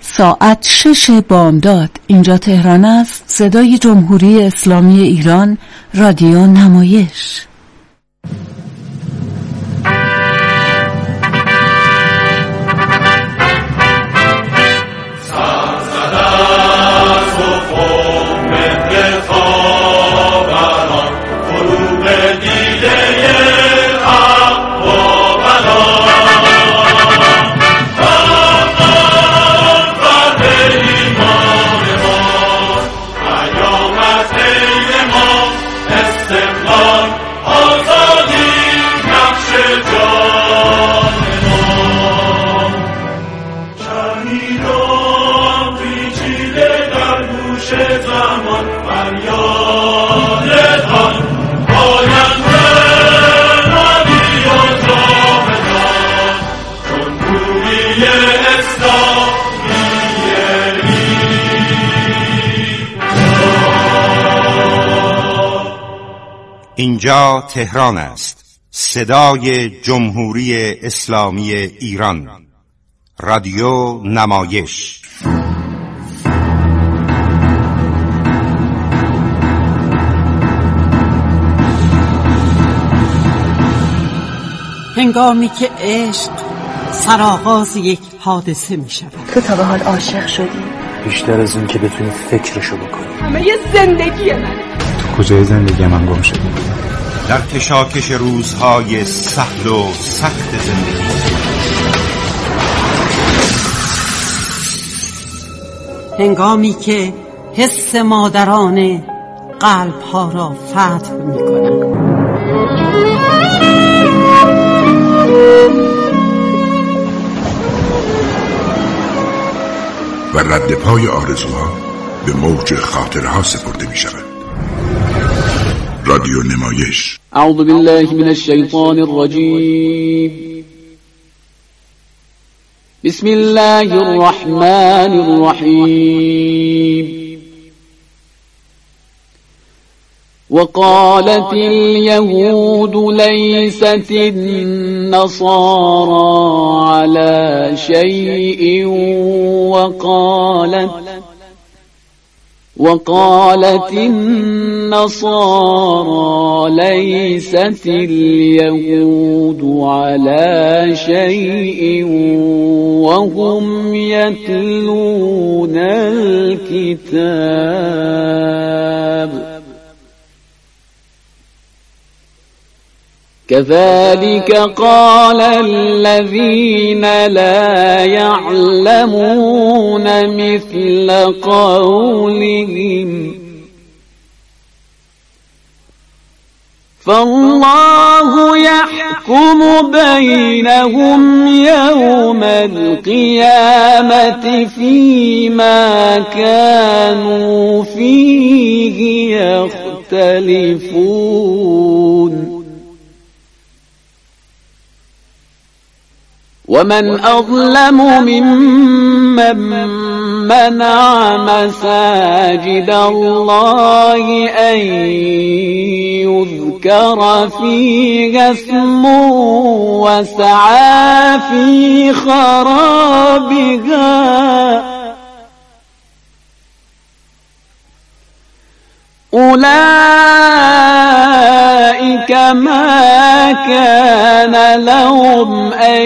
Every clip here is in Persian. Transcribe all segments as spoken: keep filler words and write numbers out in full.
ساعت شش بامداد اینجا تهران است. صدای جمهوری اسلامی ایران، رادیو نمایش. اینجا تهران است. صدای جمهوری اسلامی ایران، رادیو نمایش. هنگامی که عشق سرآغاز یک حادثه می شود. تو تا به حال عاشق شدی؟ بیشتر از اون که بتونی فکرشو بکنی. همه یه زندگی منه. تو کجای زندگی من گم شدی؟ در کشاکش روزهای سهل و سخت زندگی. هنگامی که حس مادرانه قلب‌ها را فتح می‌کند. و رد پای آرزوها به موج خاطرها سپرده می شود. رادیو نمایش. اعوذ بالله من الشیطان الرجیم. بسم الله الرحمن الرحیم. وقالت اليهود ليست النصارى على شيء وقالت وقالت النصارى ليست اليهود على شيء وهم يتلون الكتاب كذلك قال الذين لا يعلمون مثل قولهم فالله يحكم بينهم يوم القيامة فيما كانوا فيه يختلفون ومن أظلم ممن منع مساجد الله أن يذكر فيها اسمه وسعى في خرابها أولئك ما كان لهم أن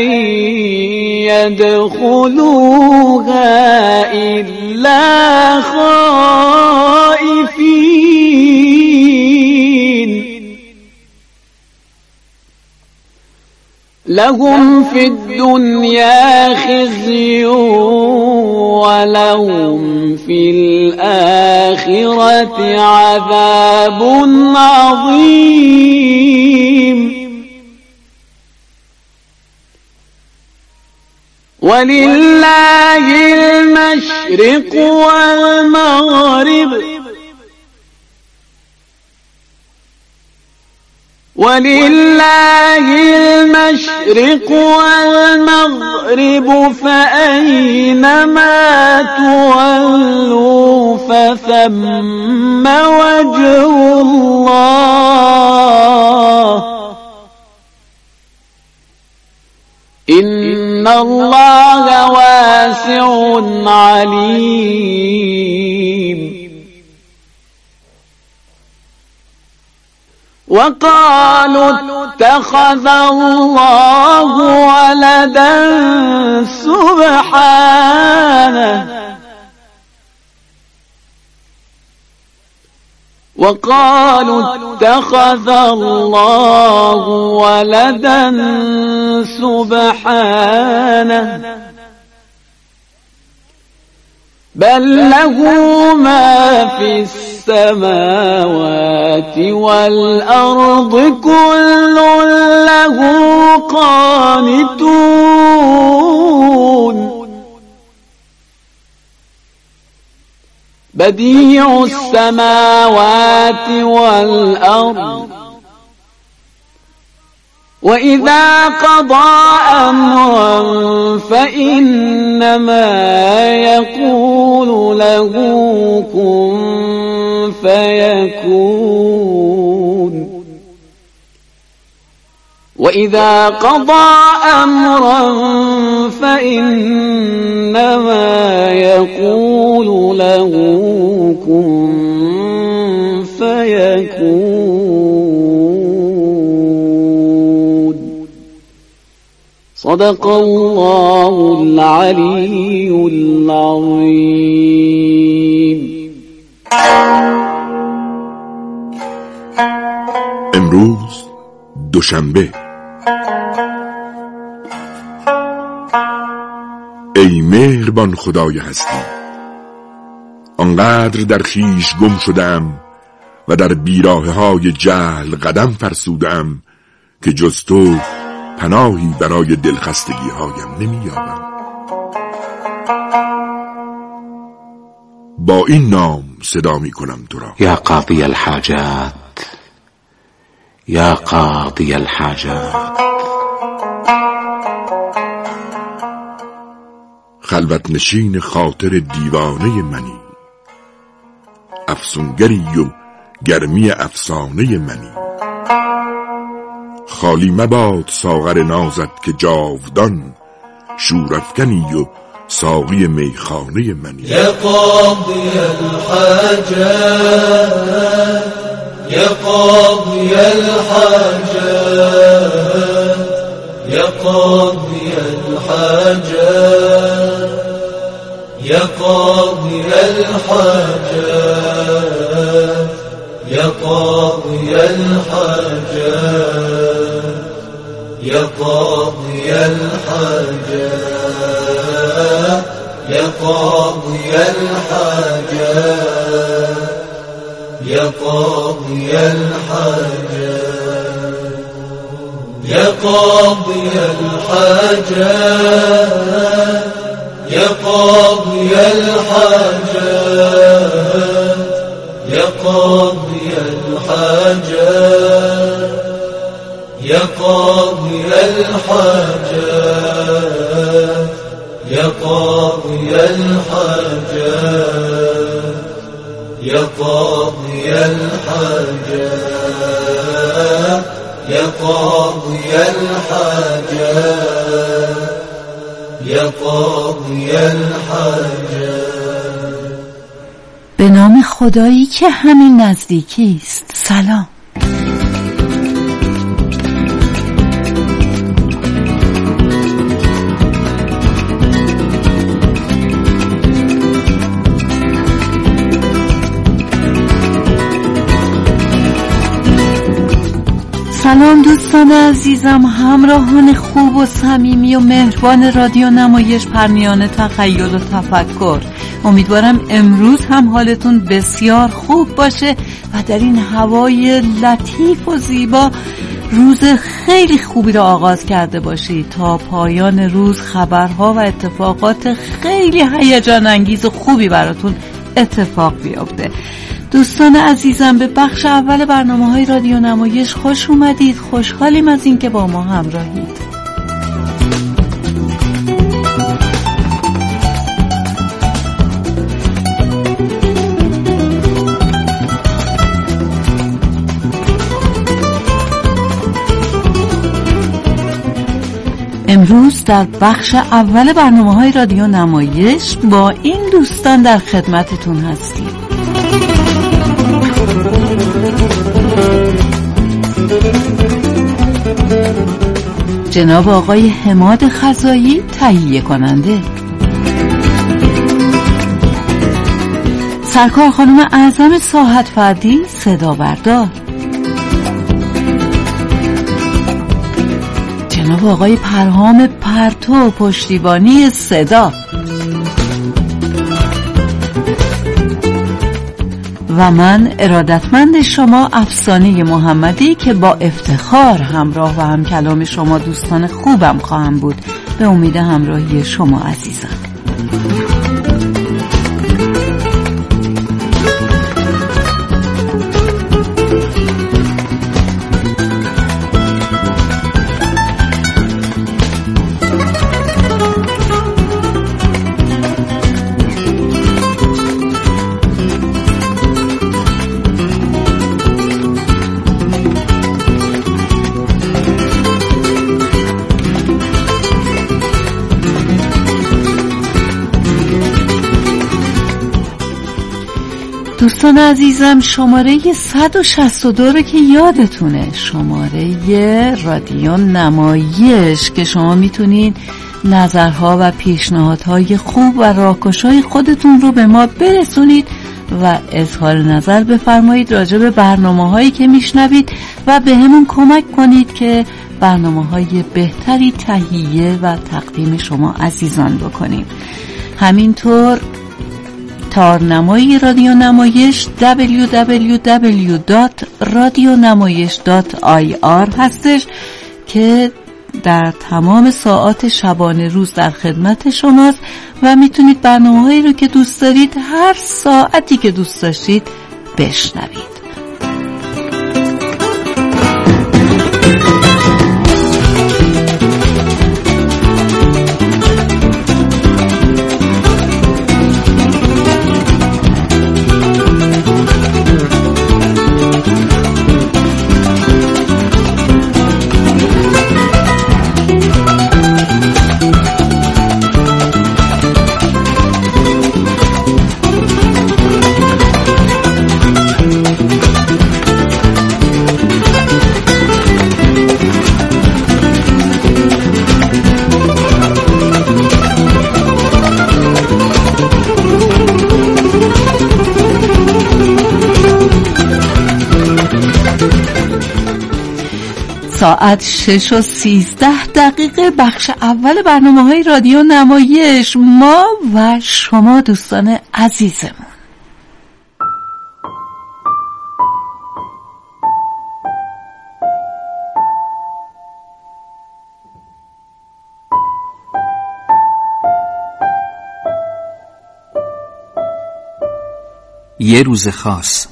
يدخلوها إلا خائفين لهم في الدنيا خزي ولهم في الآخرة عذاب عظيم ولله المشرق والمغرب ولله المشرق والمغرب فأينما تولوا فثم وجه الله إن الله واسع علیم. وقالوا اتخذ الله ولدا سبحانه وقالوا اتخذ الله ولدا سبحانه بل له ما في السماوات والأرض كل له قانتون بديع السماوات والأرض وإذا قضى أمرا فإنما يقول له كن فيكون وإذا قضى أمرا فإنما يقول له كن فيكون. صدق الله العلي العظيم. امروز دوشنبه. ای مهربان خدای هستی، آنقدر در خیش گم شدم و در بیراهه های جهل قدم فرسودم که جز تو پناهی برای دلخستگی هایم نمی‌یابم. با این نام صدا می کنم تو را: یا قاضی الحاجات، یا قاضی الحاجات. خلوت نشین خاطر دیوانه منی، افسونگری و گرمی افسانه منی. خالی مباد ساغر نازت که جاودان شورافکنی و ساقی میخانه منی. یا قاضی الحاجات، یا قاضی الحاجات، یا قاضی الحاجات، یا قاضی الحاجات، یا قاضی الحاجات، یا قاضی الحاجات، یا قاضی الحاجات، یا قاضی الحاجات، یا قاضی الحاجات، یا قاضی الحاجات، یا قاضی الحاجات، یا قاضی الحاجات، یا قاضی الحاجات، یا قاضی الحاجات، یا قاضی الحاجات، یا قاضی الحاجات. به نام خدایی که همین نزدیکی است. سلام. سلام دوستان عزیزم، همراهان خوب و صمیمی و مهربان رادیو نمایش پرمیان تخیل و تفکر. امیدوارم امروز هم حالتون بسیار خوب باشه و در این هوای لطیف و زیبا روز خیلی خوبی رو آغاز کرده باشید. تا پایان روز خبرها و اتفاقات خیلی هیجان انگیز و خوبی براتون اتفاق بیفته. دوستان عزیزم، به بخش اول برنامه‌های رادیو نمایش خوش اومدید. خوشحالیم از اینکه با ما همراهید. امروز در بخش اول برنامه‌های رادیو نمایش با این دوستان در خدمتتون هستیم. جناب آقای حماد خزایی تهیه کننده، سرکار خانم اعظم ساحت فردی صدا بردار، جناب آقای پرهام پرتو پشتیبانی صدا و من ارادتمند شما افسانه محمدی که با افتخار همراه و هم کلام شما دوستان خوبم خواهم بود. به امید همراهی شما عزیزان. دوستان عزیزم، شماره صد و شصت و دو رو که یادتونه، شماره رادیو نمایش که شما میتونید نظرها و پیشنهادهای خوب و راهکارهای خودتون رو به ما برسونید و اظهار نظر بفرمایید راجع به برنامه‌هایی که میشنوید و به همون کمک کنید که برنامه‌های بهتری تهیه و تقدیم شما عزیزان بکنیم. همینطور تارنمای رادیو نمایش دبلیو دبلیو دبلیو دات رادیو نمایش دات آی آر هستش که در تمام ساعات شبانه روز در خدمت شماست و میتونید برنامه‌هایی رو که دوست دارید هر ساعتی که دوست داشتید بشنوید. ساعت شش و سیزده دقیقه، بخش اول برنامه‌های رادیو نمایش، ما و شما دوستان عزیزمون. یه روز خاص.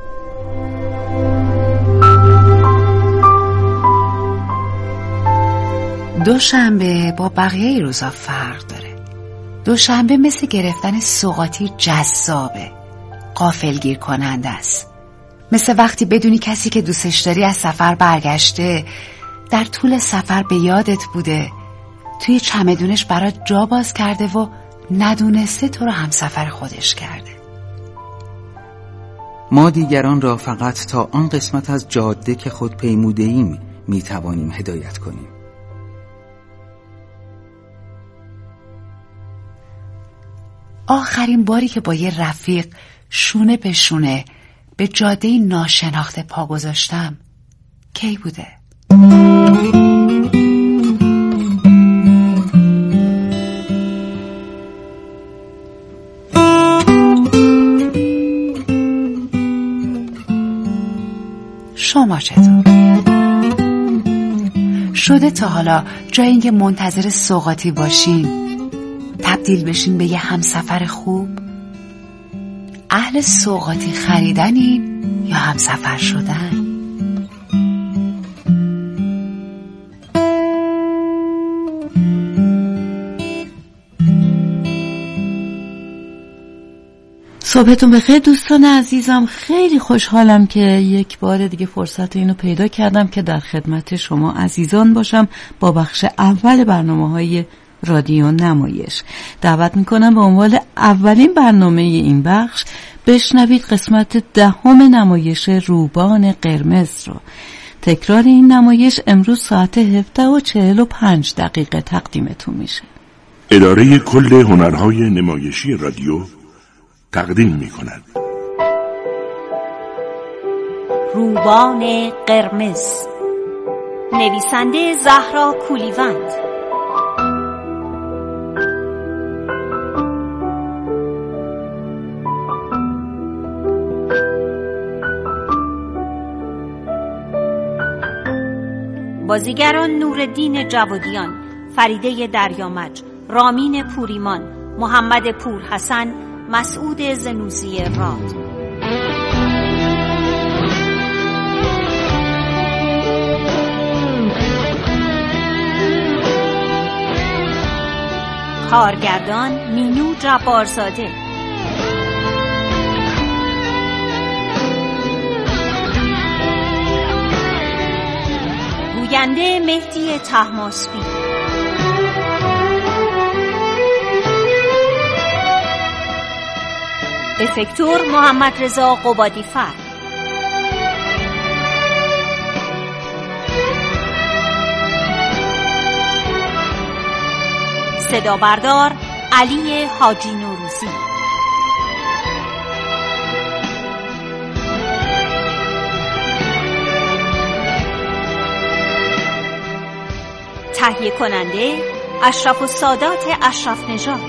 دوشنبه با بقیه روزا فرق داره. دوشنبه مثل گرفتن سوغاتی جذابه، غافلگیر کننده است. مثل وقتی بدونی کسی که دوستش داری از سفر برگشته، در طول سفر به یادت بوده، توی چمدونش برات جا باز کرده و ندونسته تو رو همسفر خودش کرده. ما دیگران را فقط تا آن قسمت از جاده که خود پیموده ایم می توانیم هدایت کنیم. آخرین باری که با یه رفیق شونه به شونه به جاده ناشناخته پا گذاشتم کی بوده؟ شما چطور؟ شده تا حالا جای اینکه منتظر سوغاتی باشین تبدیل بشین به یه همسفر خوب؟ اهل سوغاتی خریدنین یا همسفر شدن؟ صبحتون بخیر دوستان عزیزم. خیلی خوشحالم که یک بار دیگه فرصت اینو پیدا کردم که در خدمت شما عزیزان باشم با بخش اول برنامه‌های رادیو نمایش. دعوت میکنم به عنوان اولین برنامه این بخش بشنوید قسمت دهم نمایش روبان قرمز رو. تکرار این نمایش امروز ساعت هفده و چهل و پنج دقیقه تقدیمتون میشه. اداره کل هنرهای نمایشی رادیو تقدیم میکند روبان قرمز، نویسنده زهرا کولیوند، بازیگران نورالدین جوادیان، فریده دریامج، رامین پوریمان، محمد پورحسن، مسعود زنوزی راد. کارگردان مینو جبارزاده. گوینده مهدی طهماسبی. افکتور محمد رضا قبادیفر. صدا بردار علی حاجی نوروزی. تهیه کننده اشرف السادات اشرف نژاد.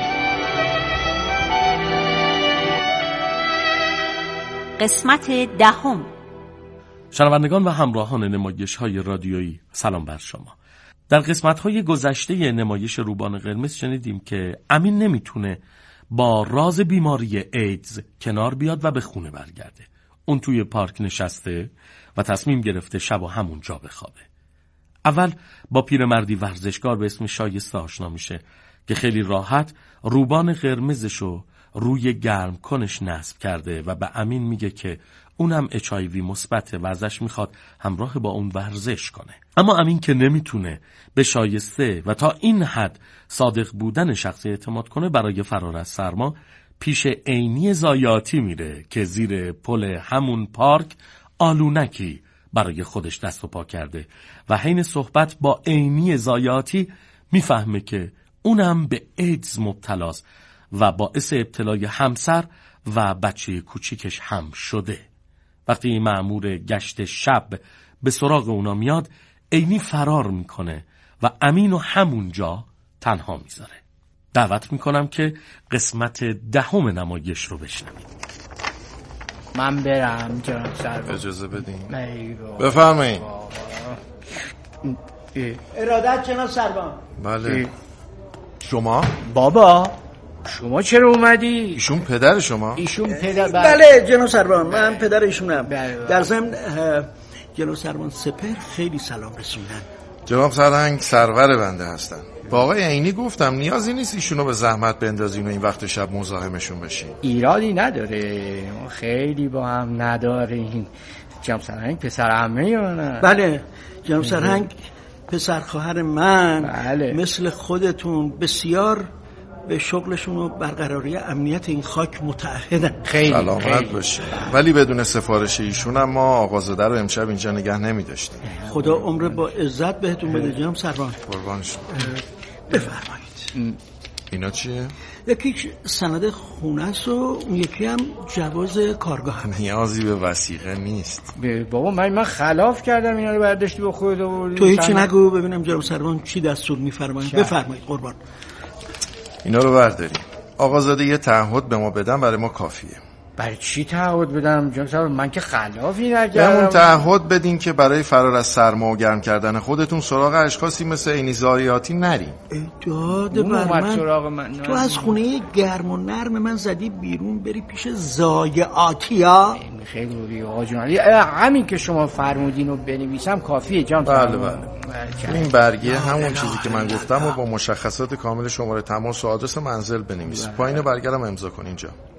قسمت دهم. شنوندگان و همراهان نمایش‌های رادیویی، سلام بر شما. در قسمت‌های گذشته نمایش روبان قرمز شنیدیم که امین نمیتونه با راز بیماری ایدز کنار بیاد و به خونه برگرده. اون توی پارک نشسته و تصمیم گرفته شب و همونجا بخوابه. اول با پیرمردی ورزشکار به اسم شایسته آشنا میشه که خیلی راحت روبان قرمزشو روی گرم کنش نصب کرده و به امین میگه که اونم اچ آی وی مثبته و ازش میخواد همراه با اون ورزش کنه. اما امین که نمیتونه به شایسته و تا این حد صادق بودن شخصی اعتماد کنه، برای فرار از سرما پیش عینی زایاتی میره که زیر پل همون پارک آلونکی برای خودش دست و پا کرده و حین صحبت با عینی زایاتی میفهمه که اونم به ایدز مبتلاست و باعث ابتلای همسر و بچه کوچیکش هم شده. وقتی مأمور گشت شب به سراغ اونا میاد، عینی فرار میکنه و امینو همونجا تنها میذاره. دعوت میکنم که قسمت دهم نمایش رو بشنوید. من برم جناب سرباز. اجازه بدین. بفرمایید. ارادت جناب سرباز. بله. شما؟ بابا شما چرا اومدی؟ ایشون پدر شما؟ ایشون پدر. بله جناب سرباز، من پدر ایشونم. در ضمن جناب سرباز سپر خیلی سلام رسوندن. جناب سرهنگ سرور بنده هستن. با آقای عینی گفتم نیازی نیست ایشونو به زحمت بندازین و این وقت شب مزاحمشون بشین. ایرادی نداره، ما خیلی با هم نداریم. جناب سرهنگ پسر عمه یا نه؟ بله جناب سرهنگ پسر خواهر من. بله. مثل خودتون بسیار به شغلشون و برقراری امنیت این خاک متعهدن. خیلی سلامت باشه. ولی بدون سفارش ایشون هم ما آقازاده رو امشب اینجا نگه نمی داشتیم. خدا عمر با عزت بهتون بده جناب سروان. قربان شما. بفرمایید. اینا چیه؟ یکی سند خونه است و اون یکی هم جواز کارگاه هم. نیازی به وثیقه نیست. بابا من من خلاف کردم اینا رو برداشتی با خودت آوردی. تو هیچی نگو ببینم جناب سروان چی دستور میفرمایید. بفرمایید قربان. اینا رو برداریم. آقازاده یه تعهد به ما بدن برای ما کافیه. برای چی تعهد بدم جناب سرباز؟ من که خلافی نکردم. بهمون تعهد بدین که برای فرار از سرما و گرم کردن خودتون سراغ اشخاصی مثل عینی زایاتی نرین. داد بر من. من تو از خونه گرم و نرم من زدی بیرون بری پیش زایاتی ها. خیلی روی آقا جون، همین که شما فرمودین رو بنویسم کافیه جناب سرباز. بله بله. این برگه همون چیزی که من گفتم و با مشخصات کامل شماره تماس و آدرس منزل بنویس. پایین برگرم امضا کن اینجا.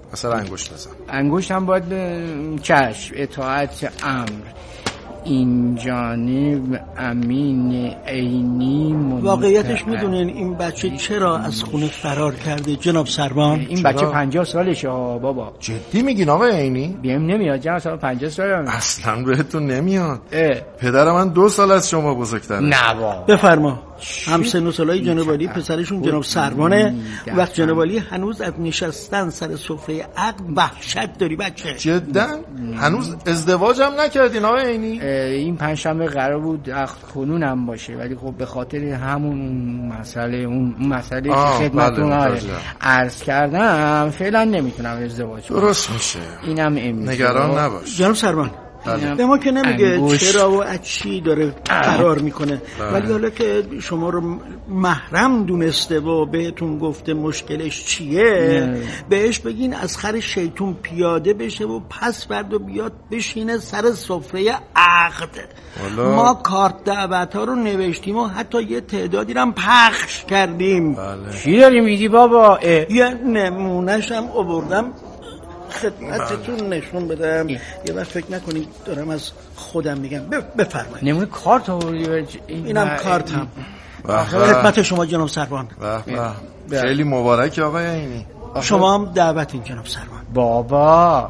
مثلا انگشت بزن. انگشت هم باید چشم اطاعت امر. این جانب امین عینی منتقل. واقعیتش میدونین این بچه چرا از خونه فرار کرده جناب سروان؟ این بچه پنجاه سالشه بابا. جدی میگین آقای عینی؟ بهم نمیاد جناب سال پنجاه سالمه. اصلا بهتون نمیاد. پدر من دو سال از شما بزرگتره. نه بابا. بفرما. هم سن و سالای جناب علی پسرشون جناب سروانه. وقت جناب علی هنوز از نشستن سر سفره عقل وحشت داری بچه. جدا؟ هنوز ازدواجم نکردین آقای عینی؟ این پنجشنبه قرار بود عقد کنونم باشه ولی خب به خاطر همون مسئله اون مسئله که خدمتتون عرض کردم فعلا نمیتونم ازدواج کنم. درست میشه. اینم امید. نگران نباش. جناب سروان به ما که نمیگه انگوش. چرا و از چی داره فرار میکنه بله. ولی حالا که شما رو محرم دونسته و بهتون گفته مشکلش چیه نه. بهش بگین از خر شیطون پیاده بشه و پس فردا بیاد بشینه سر سفره عقد. ما کارت دعوت ها رو نوشتیم و حتی یه تعدادی رو هم پخش کردیم. بله. چی داری میگی بابا؟ یه نمونهش هم آوردم خدمتتون نشون بدم. یه وقت فکر نکنید دارم از خودم میگم. بفرمایید. نمونه کارت آوردی؟ اینم کارتم. خدمت شما جناب سروان. خیلی مبارک آقای عینی. شما هم دعوتین جناب سروان. بابا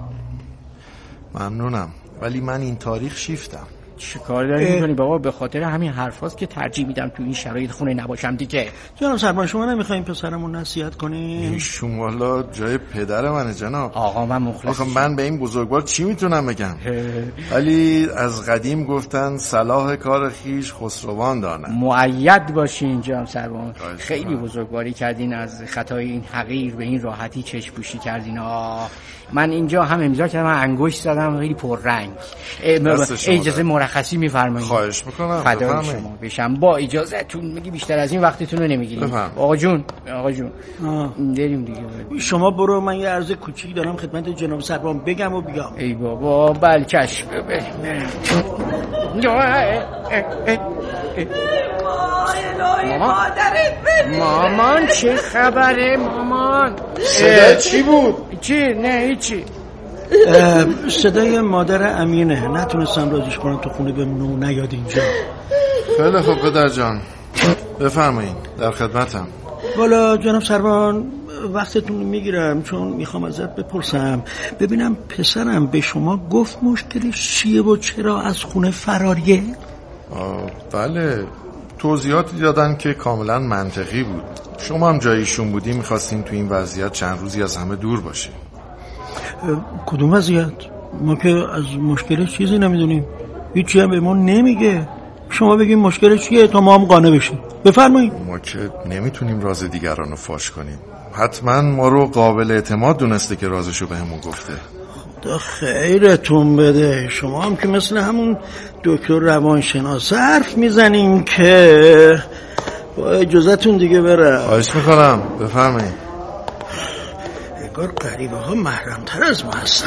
ممنونم ولی من این تاریخ شیفتم. چه کار داری میکنی بابا؟ به خاطر همین حرفاست که ترجیح میدم تو این شرایط خونه نباشم دیگه. جناب سروان شما نمیخواین پسرمون نصیحت کنین؟ شما والا جای پدر منه جناب. آقا من مخلصم. آخه من به این بزرگوار چی میتونم بگم؟ ولی از قدیم گفتن صلاح کار خیش خسروان دانه. مؤید باشین جناب سروان. خیلی بزرگواری کردین از خطای این حقیر به این راحتی چشم پوشی کردین. آه من اینجا هم امضا کردم انگشت زدم خیلی پررنگ. اجازه مرخصی میفرمایید؟ خواهش میکنم. فدای شما بشم. با اجازهتون میگی بیشتر از این وقتتون رو نمیگیریم. آقا جون آقا جون بریم دیگه. شما برو من یه عرض کوچیکی دارم خدمت جناب سروان بگم و بیام. ای بابا بله چشم. مامان چه خبره مامان؟ صدا چی بود؟ چی؟ نه هیچی. صدای مادر امینه. نتونستم رازیش کنم تو خونه بمونه و نیاد اینجا. خیلی خوب پدر جان بفرمایید در خدمتم. والا جناب سروان وقتتون میگیرم چون میخوام ازت بپرسم ببینم پسرم به شما گفت مشکلش چیه و چرا از خونه فراریه؟ بله توضیحاتی دادن که کاملا منطقی بود. شما هم جایشون بودی میخواستین تو این وضعیت چند روزی از همه دور باشی. کدوم وضعیت؟ ما که از مشکلش چیزی نمیدونیم. هیچی هم به ما نمیگه. شما بگیم مشکلش چیه تا ما هم قانع بشیم. بفرمایید. ما که نمیتونیم راز دیگران رو فاش کنیم. حتما ما رو قابل اعتماد دونسته که رازشو به همون گفته. خدا خیرتون بده. شما هم که مثل همون دکتر روانشناس حرف میزنین که با اجازهتون دیگه برم. خواهش میکنم بفرمایید. انگار غریبه ها محرم تر از ما هستن.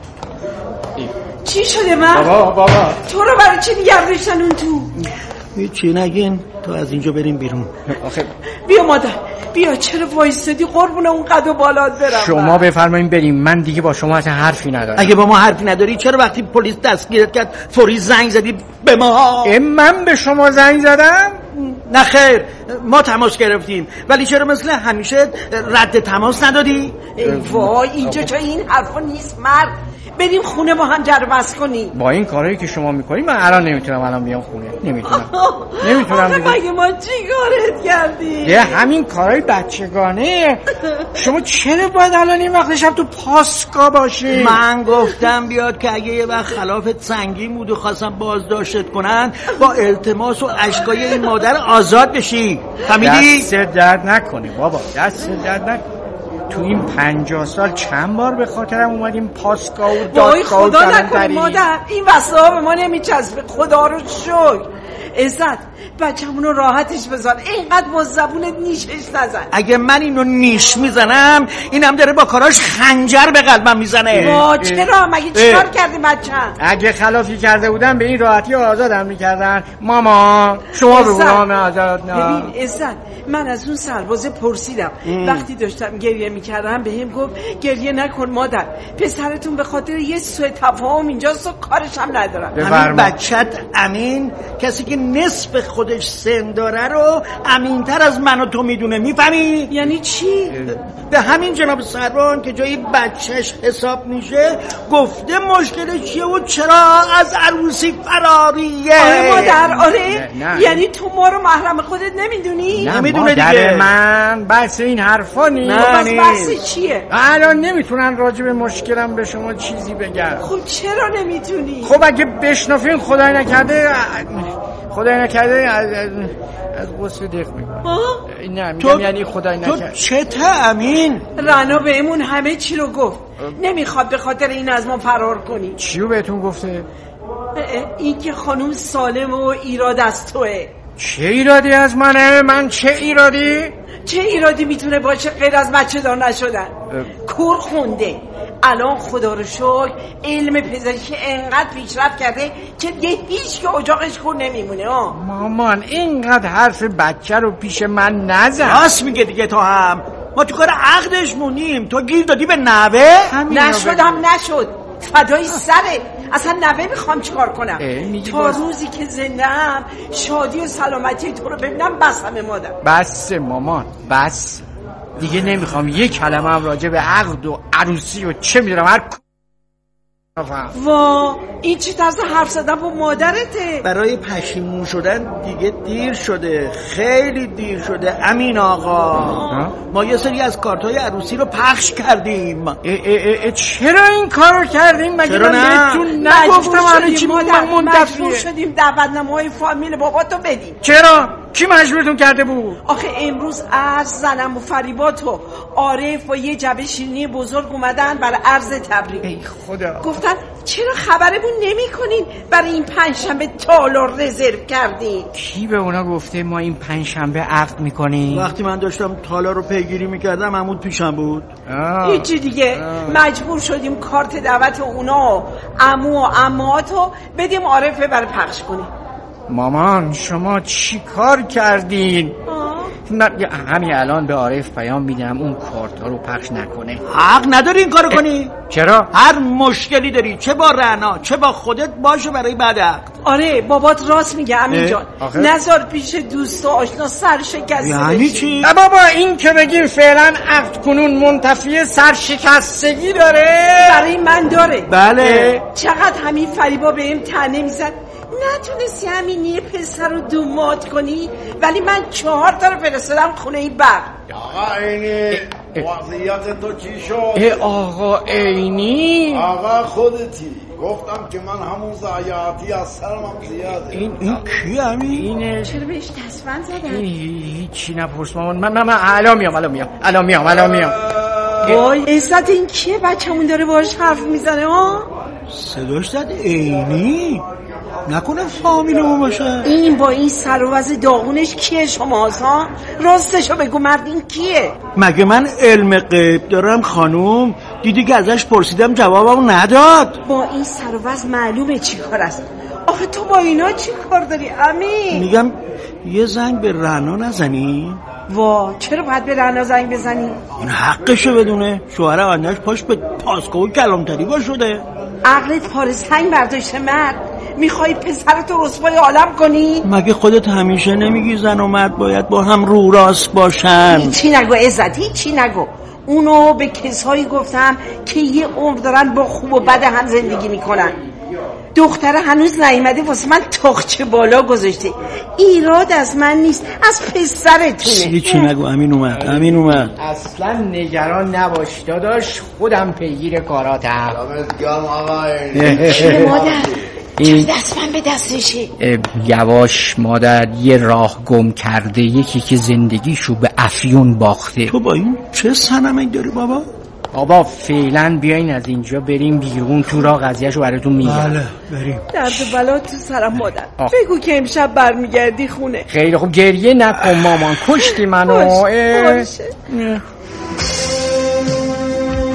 چی شده من؟ بابا بابا تو رو برای چی دیگر ریشتن اون تو؟ هیچی نگین تا از اینجا بریم بیرون. آخه بیا مادر بیا چرا وایستدی قربون اون قد و بالات برم. شما بفرمایید بریم. من دیگه با شما اصلا حرفی ندارم. اگه با ما حرفی نداری چرا وقتی پلیس دستگیرت کرد فوری زنگ زدی به ما؟ من به شما زنگ زدم؟ نه خیر ما تماس گرفتیم ولی چرا مثل همیشه رد تماس ندادی؟ ای وای اینجا جای این حرفا نیست مرد. بریم خونه با هم جر بس کنیم. با این کارهایی که شما میکنید من الان نمیتونم الان بیام خونه. نمیتونم نمیتونم دیگه. مگه ما چی کارت کردیم؟ یه همین کارهای بچگانه. شما چرا باید الان این وقت شب تو پاسکا باشی؟ من گفتم بیاد که اگه یه وقت خلافت سنگین بود و خواستم بازداشتت کنن با التماس و اشکای این مادر آزاد بشی. فهمیدی؟ دست درد نکنه بابا دست درد نکنه. تو این پنجاه سال چند بار به خاطرم اومدیم پاسکا و دادگاه و خدا نکنه مادر این وسایل به ما نمیچسبه. خدا رو شکر عزت بچه‌مون رو راحتش بذار، اینقدر با زبونت نیشش نزن. اگه من اینو نیش میزنم اینم داره با کاراش خنجر به قلبم میزنه. وا چرا؟ مگه چیکار کردی بچه‌م؟ اگه خلافی کرده بودن به این راحتی آزادم میکردن. ماما شما به اونام آزاد نه. ببین عزت من از اون سرباز پرسیدم ام. وقتی داشتم گریه میکردم بهم گفت گریه نکن مادر، پسرتون به خاطر یه سوء تفاهم اینجاست و کارش هم ندارم. همین بچت امین کسی که نصف خودش سن داره رو امینتر از من و تو میدونه، میفهمی؟ یعنی چی؟ به همین جناب سروان که جایی بچهش حساب میشه گفته مشکلش چیه و چرا از عروسی فراریه. آره مادر آره نه، نه. یعنی تو ما رو محرم خودت نمیدونی؟ نمیدونه دیگه. من بس این حرفا نیست. بس بس چیه؟ الان نمیتونن راجع به مشکلم به شما چیزی بگن. خب چرا نمیتونی؟ خب اگه بشنفین خدای نکرده خدای نکرده از از قصه دق میکنم. نه میگم یعنی خدای نکرده. تو چته امین؟ رنا بهمون همه چی رو گفت. نمیخواد به خاطر این از ما فرار کنی. چیو بهتون گفته؟ این که خانوم سالم و ایراد از توه. چه ایرادی از منه؟ من چه ایرادی؟ چه ایرادی میتونه باشه غیر از بچه دار نشدن؟ کور خونده، الان خدا رو شکر علم پزشکی انقدر پیشرفت کرده که دیگه هیچ که اجاقش کور نمیمونه. ها مامان اینقدر حرف بچه رو پیش من نزن. راست میگه دیگه. تو هم ما تو کار عقدش مونیم، تو گیر دادی به نوه. نشدم نشد فدای سره، اصلا نوه میخوام چیکار کنم؟ تا روزی که زنده‌ام شادی و سلامتی تو رو ببینم بس همه مادر. بس مامان بس دیگه نمیخوام یک کلمه هم راجع به عقد و عروسی و چه میدونم هر وا این چی طرز حرف زدن با مادرته؟ برای پشیمون شدن دیگه دیر شده، خیلی دیر شده امین آقا. ما یه سری از کارتای عروسی رو پخش کردیم. اه اه اه چرا این کارو کردیم؟ مگه من بهتون نگفتم همه چی مجبور شدیم دعوتنامه‌های فامیل بابا تو بدیم. چرا؟ کی مجبورتون کرده بود؟ آخه امروز عرض زنم و فریبات و عارف و یه جبه شیرینی بزرگ اومدن برای عرض تبریک. ای خدا. گفتن چرا خبرمون نمی کنین برای این پنجشنبه تالار رزرو کردین؟ کی به اونا گفته ما این پنجشنبه عقد میکنیم؟ وقتی من داشتم تالار رو پیگیری میکردم عمود پیشم بود. هیچی دیگه آه. مجبور شدیم کارت دعوت اونا عمو و عماتو بدیم عارفه برای پخش کنیم. مامان شما چی کار کردین؟ من همین الان به عارف پیام میدم اون کارتا رو پخش نکنه. حق نداری این کارو کنی. چرا؟ هر مشکلی داری چه با رنا چه با خودت باشه برای بعد عقد. آره بابات راست میگه امین جان، نذار پیش دوست و آشنا سرشکسته یعنی چی؟ بابا این که بگیم فعلا عقد کنون منتفی سرشکستگی داره. برای من داره. بله. چقدر همین فریبا بهم طعنه میزد نتونستی همینی پسر رو دومات کنی، ولی من چهار تا رو فرستادم خونه این بر. آقا اینی وضعیت تو چی شد؟ ای آقا اینی؟ آقا خودتی. گفتم که من همون ضایعاتی از سرم زیاده. این این کی همین؟ اینه. چرا بهش دستبند زدن؟ هیچی نپرس مامان. من من من الان میام الان میام الان میام الان میام. وای عزت این کیه بچه‌مون داره باهاش حرف میزنه ها؟ صداش زد اینی؟ نکنه فامیلمون باشه. این با این سر و وضع داغونش کیه شماست ها؟ راستشو بگو مرد این کیه؟ مگه من علم غیب دارم خانوم؟ دیدی که ازش پرسیدم جوابمو نداد. با این سر و وضع معلومه چی کار است. آخه تو با اینا چی کار داری امین؟ میگم یه زنگ به رنا نزنی؟ وا چرا باید به رنا زنگ بزنی؟ این حقشو بدونه. شوهر آندش پاش به پاسکو و کلامتری با شده. عقلت پاره سنگ برداشته مرد. میخوای پسرتو رسوای عالم کنی؟ مگه خودت همیشه نمیگی زن و مرد باید با هم رو راست باشن؟ هیچی نگو عزت هیچی نگو. اونو به کسایی گفتم که یه عمر دارن با خوب و بد هم زندگی میکنن. دختره هنوز نیومده واسه من تاخچه بالا گذاشته. ایراد از من نیست از پسرتونه. هیچی نگو امین اومد امین اومد. اصلا نگران نباش داداش خودم پیگیر کاراتم. دمت گرم آقا. چه مادر چه دست من به دستشه؟ یواش مادر یه راه گم کرده یکی که زندگیشو به افیون باخته. تو با این چه سنمی داری بابا؟ بابا فعلا بیاین از اینجا بریم بیرون تو راه قضیهشو براتون میگم. بله بریم. درد بلا تو سرم مادر بگو که امشب برمیگردی خونه. خیلی خوب، گریه نکن مامان، کشتی منو. باشه باشه.